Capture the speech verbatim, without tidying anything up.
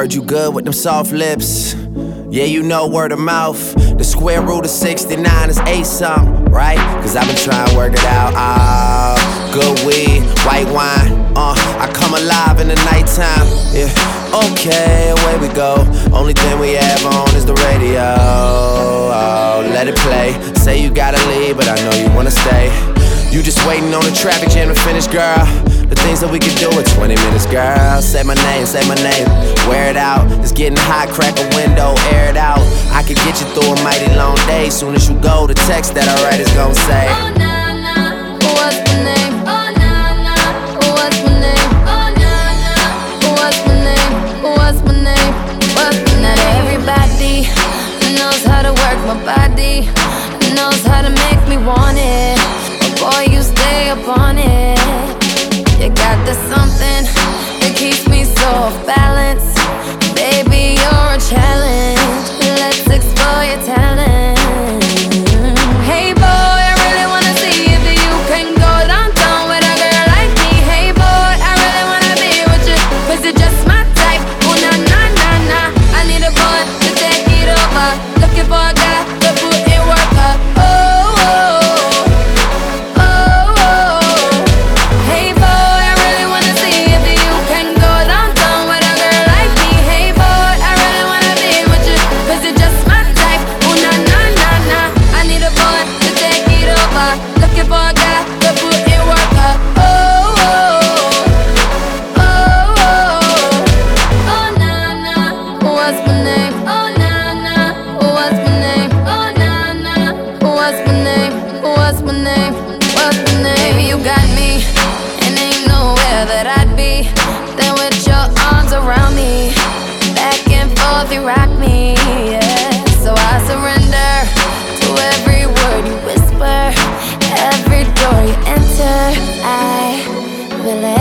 heard you good with them soft lips. Yeah, you know word of mouth. The square root of sixty-nine is eight something, right? Cause I've been trying to work it out. Ah, good weed, white wine. Uh, I come alive in the nighttime. Yeah, okay, away we go. Only thing we have on is the radio. Oh, let it play. Say you gotta leave, but I know you wanna stay. You just waiting on the traffic jam to finish, girl. The things that we could do in twenty minutes, girl. Say my name, say my name, wear it out. It's getting hot, crack a window, air it out. I could get you through a mighty long day. Soon as you go, the text that I write is gon' say, oh nah nah, what's my name? Oh nah nah, what's my name? Oh nah nah, what's my name? What's my name? What's my name? Not everybody knows how to work my body, knows how to make me want it. But boy, you stay up on it. You got the something that keeps me so off balance. Baby, you're a challenge. Let's explore your talent. Hey boy, I really wanna see if you can go downtown with a girl like me. Hey boy, I really wanna be with you, cause you're just my type. Oh nah nah nah nah, I need a boy to take it over. Looking for a guy to put in work up. Oh, oh, oh, oh, oh. Hey boy, I really wanna see if you can go downtown with a girl like me. Hey boy, I really wanna be with you, cause you're just my type. Oh nah nah nah nah, I need a boy to take it over. Looking for a guy to put in work up. Oh, oh, oh, oh, oh. Oh nah nah, what's my name? Oh nah nah, what's my name? Oh nah nah, what's my name? What's my name? What's my name? Baby, you got me, and ain't nowhere that I'd be than with your arms around me. Back and forth, you rock me, yeah. So I surrender to every word you whisper, every door you enter. I will